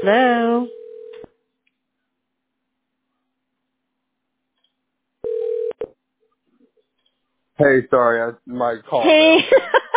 Hello? Hey, sorry, my call Hey. failed.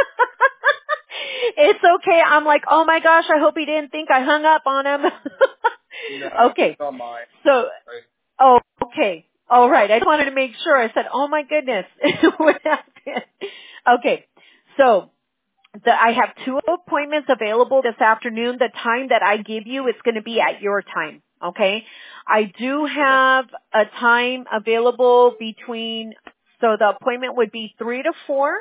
It's okay. I'm like, oh my gosh, I hope he didn't think I hung up on him. No, Okay. it's on mine. So, Right. oh, okay. All right. I just wanted to make sure. I said, oh my goodness. What happened? Okay. So, I have 2 appointments available this afternoon. The time that I give you, it's going to be at your time. Okay. I do Okay. have a time available between, so the appointment would be 3 to 4,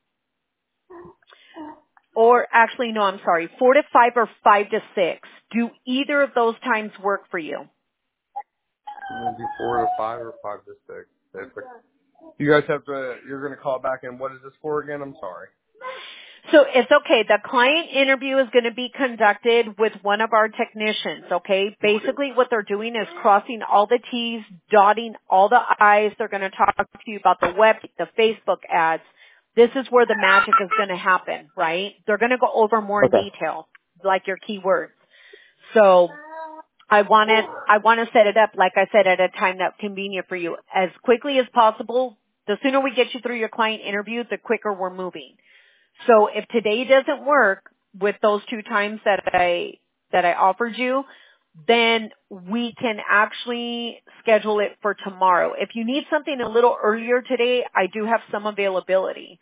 or actually, no, I'm sorry, 4 to 5 or 5 to 6. Do either of those times work for you? Maybe 4 to 5 or 5 to 6. You guys have to, you're going to call back and what is this for again? I'm sorry. So it's okay. The client interview is going to be conducted with one of our technicians, okay? Basically what they're doing is crossing all the T's, dotting all the I's. They're going to talk to you about the web, the Facebook ads. This is where the magic is going to happen, right? They're going to go over more in Okay. detail, like your keywords. So I want to set it up, like I said, at a time that's convenient for you. As quickly as possible, the sooner we get you through your client interview, the quicker we're moving. So if today doesn't work with those 2 times that I offered you, then we can actually schedule it for tomorrow. If you need something a little earlier today, I do have some availability.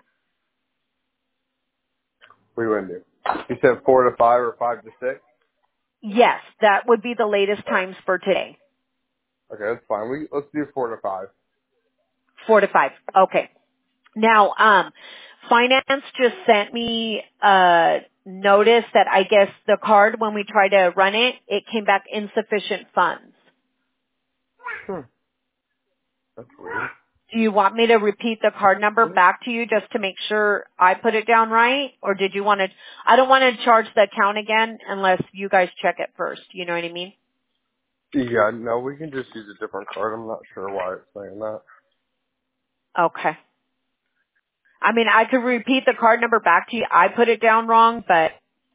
We wouldn't do. You said 4 to 5 or 5 to 6? Yes, that would be the latest times for today. Okay, that's fine. Let's do 4 to 5. 4 to 5. Okay. Now, finance just sent me a notice that I guess the card, when we tried to run it, it came back insufficient funds. Hmm. That's weird. Do you want me to repeat the card number back to you just to make sure I put it down right? Or did you want to, I don't want to charge the account again unless you guys check it first. You know what I mean? Yeah, no, we can just use a different card. I'm not sure why it's saying that. Okay. I mean, I could repeat the card number back to you. I put it down wrong, but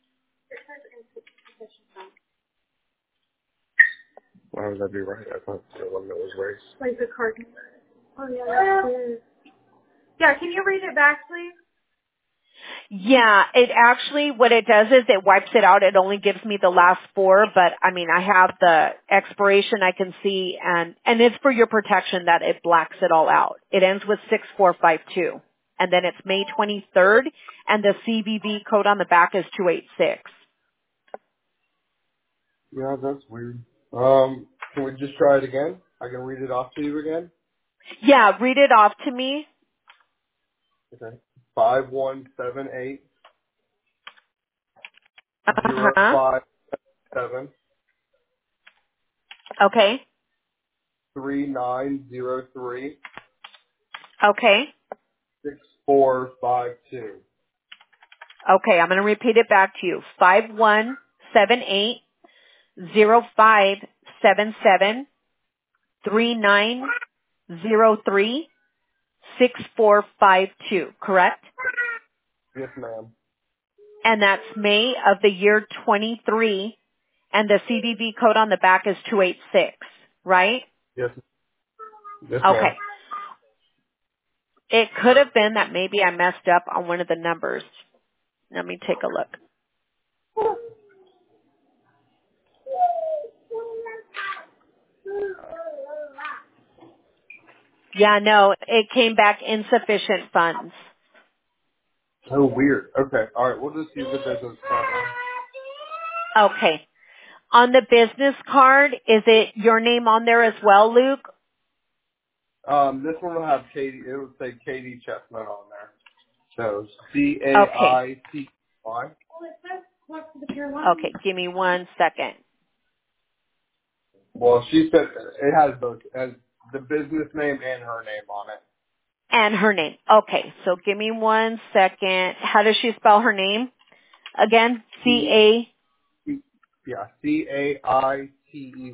Why would that be right? I thought the limit was raised. Like the card number. Oh yeah, that's weird. Yeah, can you read it back, please? yeah, it actually, what it does is it wipes it out. It only gives me the last 4, but I mean, I have the expiration I can see and it's for your protection that it blacks it all out. It ends with 6452. And then it's May 23rd and the CVV code on the back is 286. Yeah, that's weird. Can we just try it again? I can read it off to you again. Yeah, read it off to me. Okay. 5178 Uh-huh. 057 Okay. 3903 Okay. 6452. Okay, I'm going to repeat it back to you. 5178 0577 3903 6452, correct? Yes, ma'am. And that's May of the year 23, and the CVV code on the back is 286, right? Yes, yes, ma'am. Okay. It could have been that maybe I messed up on one of the numbers. Let me take a look. Yeah, no, it came back insufficient funds. Oh, weird. Okay. All right. We'll just use the business card. Okay. On the business card, is it your name on there as well, Luke? This one will have Katie. It would say Katie Chestnut on there. So Okay. CAITY. Okay, give me one second. Well, she said it has both, it has the business name and her name on it. And her name. Okay, so give me one second. How does she spell her name? Again, C, C-A. yeah, CAITEY.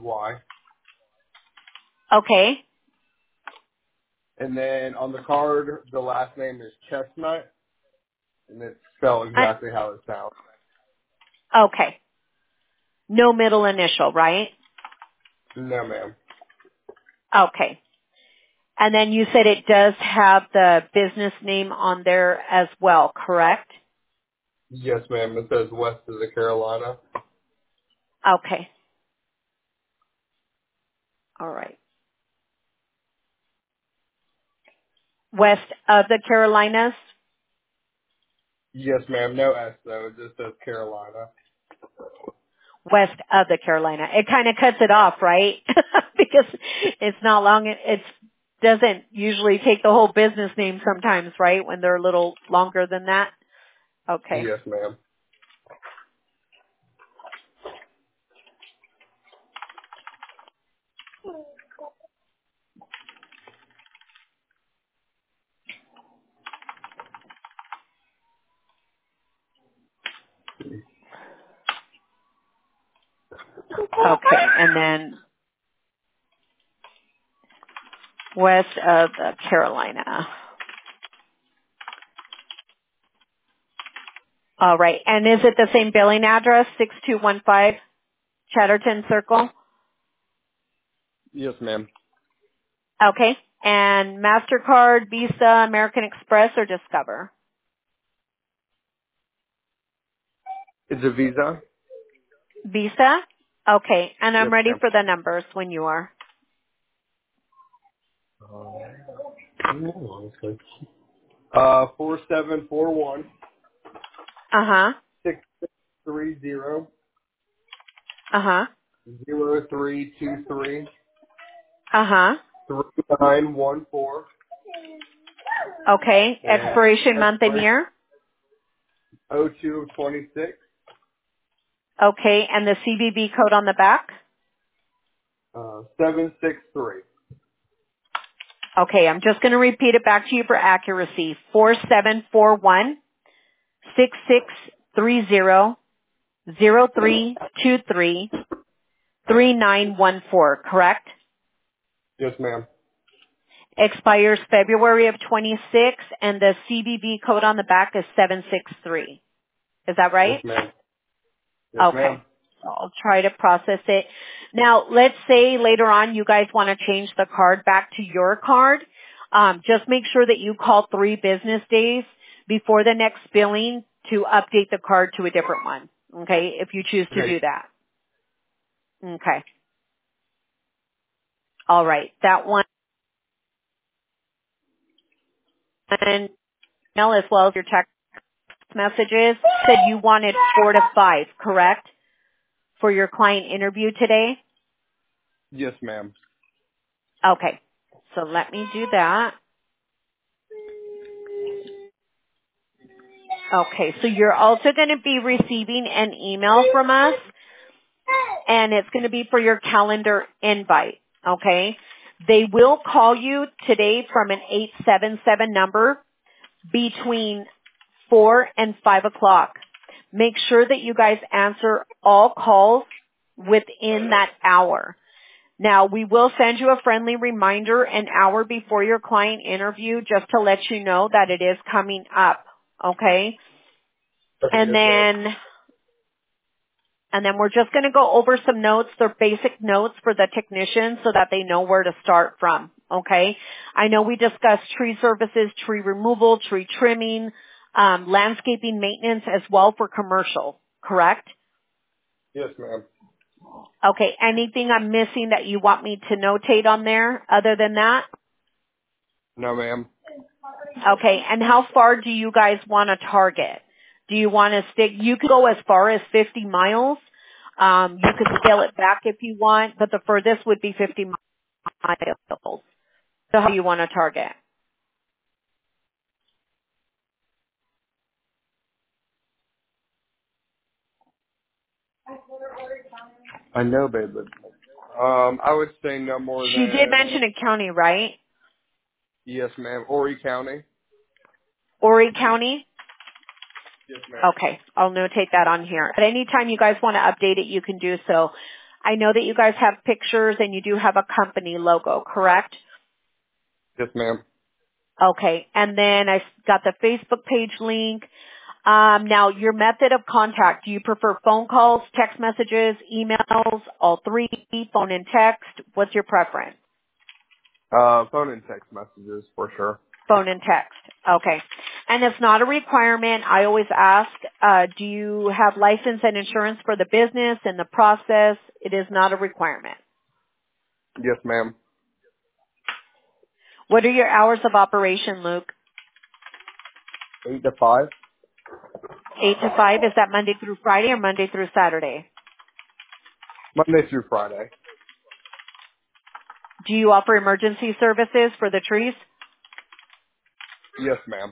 Okay. And then on the card, the last name is Chestnut, and it's spelled I, exactly how it sounds. okay. No middle initial, right? No, ma'am. Okay. And then you said it does have the business name on there as well, correct? Yes, ma'am. It says West of the Carolina. Okay. All right. West of the Carolinas? Yes, ma'am. No S though. It just says Carolina. West of the Carolina. It kind of cuts it off, right? Because it's not long. It doesn't usually take the whole business name sometimes, right? When they're a little longer than that. Okay. Yes, ma'am. Okay. And then west of the Carolina. All right. And is it the same billing address, 6215 Chatterton Circle? Yes, ma'am. Okay. And MasterCard, Visa, American Express, or Discover? It's a Visa. Visa? Okay. And I'm Yes, ready ma'am. for the numbers when you are. Honestly. 4741 Uh-huh. 630 Uh-huh. 0323 Uh-huh. 3914 Okay. and Expiration month and expiration year? 0226 Okay. And the CVV code on the back? 763. Okay. I'm just going to repeat it back to you for accuracy. 4741 6630 0323 3914, correct? Yes, ma'am. Expires February of 26, and the CVV code on the back is 763. Is that Yes, right? ma'am. Yes, Okay. ma'am. So I'll try to process it. Now, let's say later on you guys want to change the card back to your card. Just make sure that you call 3 business days before the next billing to update the card to a different one. Okay, if you choose to Okay. do that. Okay. All right. That one, and email as well as your text messages said you wanted 4 to 5, correct? For your client interview today? Yes, ma'am. Okay. So let me do that. Okay. So you're also going to be receiving an email from us, and it's going to be for your calendar invite. Okay. They will call you today from an 877 number between 4 and 5 o'clock. Make sure that you guys answer all calls within that hour. Now, we will send you a friendly reminder an hour before your client interview just to let you know that it is coming up. Okay? Okay, And yes, ma'am. then we're just going to go over some notes. They're basic notes for the technicians so that they know where to start from. Okay? I know we discussed tree services, tree removal, tree trimming, landscaping maintenance as well for commercial, correct? Yes, ma'am. Okay, anything I'm missing that you want me to notate on there other than that? No, ma'am. Okay, and how far do you guys want to target? Do you want to stick, you could go as far as 50 miles. You could scale it back if you want, but the furthest would be 50 miles. So how do you want to target? I know, babe, but I would say no more She did than mention a county, right? yes, ma'am. Horry County. Horry County? Yes, ma'am. Okay, I'll notate that on here. But anytime you guys want to update it, you can do so. I know that you guys have pictures and you do have a company logo, correct? Yes, ma'am. Okay, and then I got the Facebook page link. Now, your method of contact, do you prefer phone calls, text messages, emails, all three, phone and text? What's your preference? Phone and text messages for sure. Phone and text. Okay. And it's not a requirement. I always ask, do you have license and insurance for the business and the process? It is not a requirement. Yes, ma'am. What are your hours of operation, Luke? 8 to 5. 8 to 5. Is that Monday through Friday or Monday through Saturday? Monday through Friday. Do you offer emergency services for the trees? Yes, ma'am.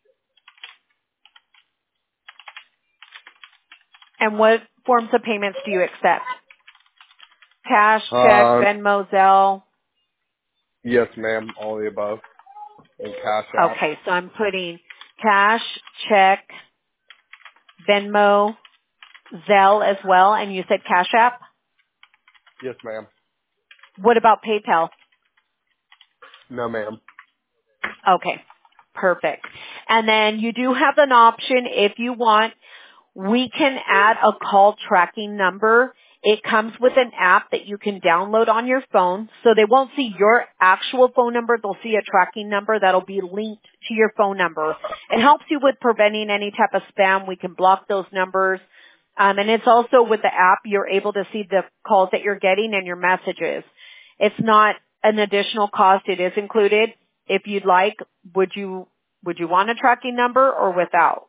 And what forms of payments do you accept? Cash, check, Venmo, Zelle? Yes, ma'am. All the above. And Cash App. Okay, so I'm putting cash, check, Venmo, Zelle as well, and you said Cash App? Yes, ma'am. What about PayPal? No, ma'am. Okay, perfect. And then you do have an option if you want. We can add a call tracking number. It comes with an app that you can download on your phone. So they won't see your actual phone number. They'll see a tracking number that'll be linked to your phone number. It helps you with preventing any type of spam. We can block those numbers. And it's also with the app, you're able to see the calls that you're getting and your messages. It's not an additional cost. It is included. If you'd like, would you want a tracking number or without?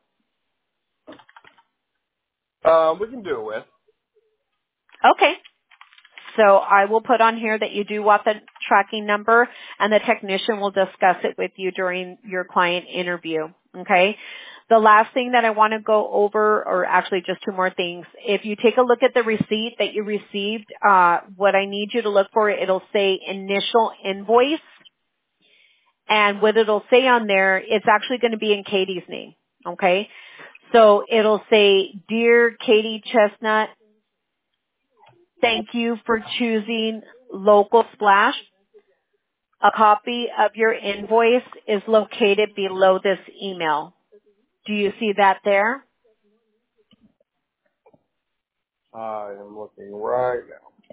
We can do it with. Okay. So I will put on here that you do want the tracking number, and the technician will discuss it with you during your client interview. Okay. The last thing that I want to go over, or actually just two more things. If you take a look at the receipt that you received, what I need you to look for, it'll say initial invoice. And what it'll say on there, it's actually going to be in Katie's name. Okay. So it'll say, Dear Katie Chestnut, thank you for choosing Local Splash. A copy of your invoice is located below this email. Do you see that there? I am looking right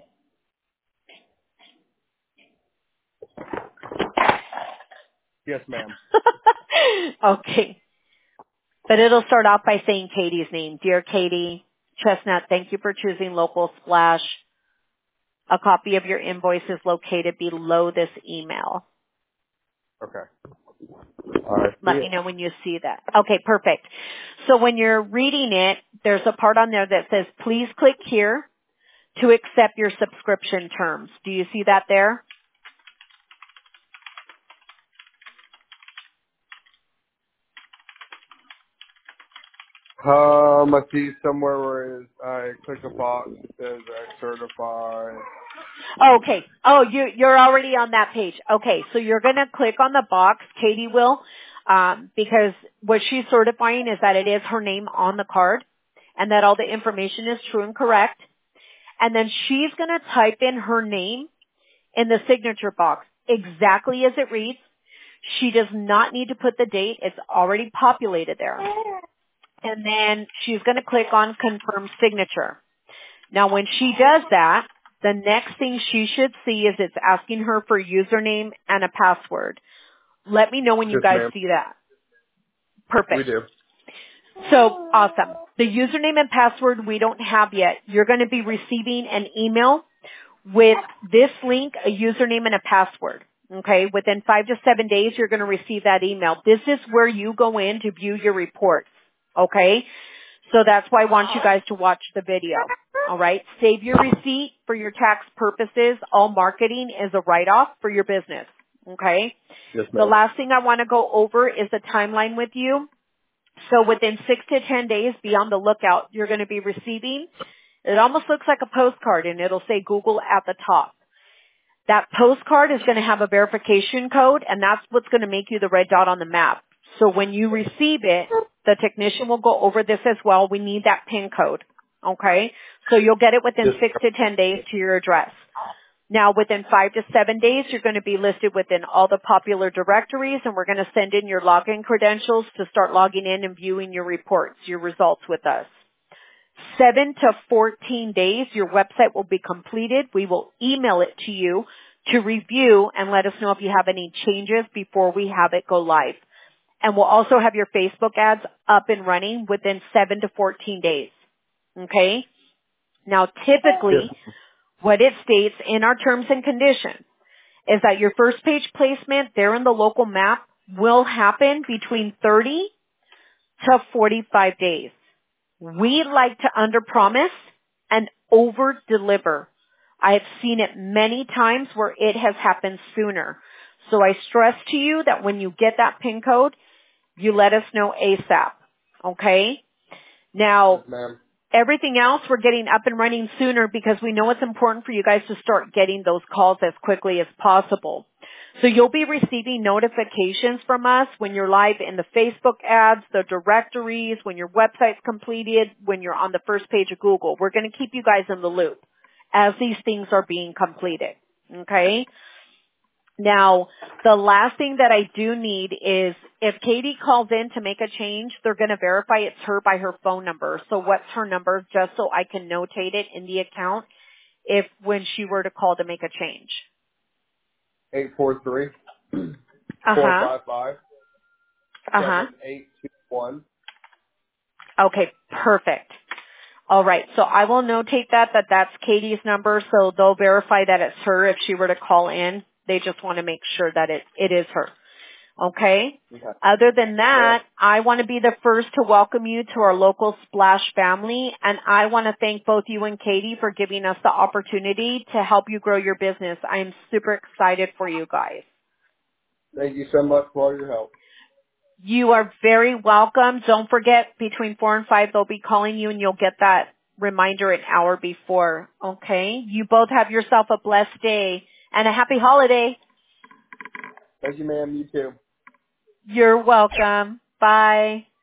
now. Yes, ma'am. Okay. But it'll start off by saying Katie's name. Dear Katie Chestnut, thank you for choosing Local Splash. A copy of your invoice is located below this email. Okay. All right. Let me know when you see that. Okay, perfect. So when you're reading it, there's a part on there that says, please click here to accept your subscription terms. Do you see that there? I see somewhere where I click a box that says I certify. Okay. Oh, you're already on that page. Okay, so you're going to click on the box, Katie will, because what she's certifying is that it is her name on the card and that all the information is true and correct. And then she's going to type in her name in the signature box exactly as it reads. She does not need to put the date. It's already populated there. And then she's going to click on confirm signature. Now when she does that, the next thing she should see is it's asking her for username and a password. Let me know when you Yes, guys ma'am. see that. Perfect. We do. So awesome. The username and password we don't have yet. You're going to be receiving an email with this link, a username and a password. Okay. Within 5 to 7 days, you're going to receive that email. This is where you go in to view your reports. Okay. So that's why I want you guys to watch the video. All right. Save your receipt for your tax purposes. All marketing is a write-off for your business. Okay. Yes, The ma'am. last thing I want to go over is the timeline with you. So within 6 to 10 days, be on the lookout. You're going to be receiving, it almost looks like a postcard, and it'll say Google at the top. That postcard is going to have a verification code, and that's what's going to make you the red dot on the map. So when you receive it, the technician will go over this as well. We need that PIN code. Okay? So you'll get it within Yes. 6 to 10 days to your address. Now, within 5 to 7 days, you're going to be listed within all the popular directories, and we're going to send in your login credentials to start logging in and viewing your reports, your results with us. 7 to 14 days, your website will be completed. We will email it to you to review and let us know if you have any changes before we have it go live. And we'll also have your Facebook ads up and running within 7 to 14 days. Okay? Now, typically, what it states in our terms and conditions is that your first page placement there in the local map will happen between 30 to 45 days. We like to underpromise and over-deliver. I have seen it many times where it has happened sooner. So I stress to you that when you get that PIN code, you let us know ASAP. Okay? Now, Yes, ma'am. everything else we're getting up and running sooner because we know it's important for you guys to start getting those calls as quickly as possible. So you'll be receiving notifications from us when you're live in the Facebook ads, the directories, when your website's completed, when you're on the first page of Google. We're going to keep you guys in the loop as these things are being completed. Okay? Now, the last thing that I do need is if Katie calls in to make a change, they're going to verify it's her by her phone number. So what's her number just so I can notate it in the account if when she were to call to make a change? 843 Uh-huh. 455 Uh-huh. 7821. Okay, perfect. All right, so I will notate that's Katie's number, so they'll verify that it's her if she were to call in. They just want to make sure that it is her. Okay? Okay. Other than that, I want to be the first to welcome you to our local Splash family, and I want to thank both you and Katie for giving us the opportunity to help you grow your business. I am super excited for you guys. Thank you so much for all your help. You are very welcome. Don't forget, between 4 and 5, they'll be calling you, and you'll get that reminder an hour before. Okay? You both have yourself a blessed day and a happy holiday. Thank you, ma'am. You too. You're welcome. Bye.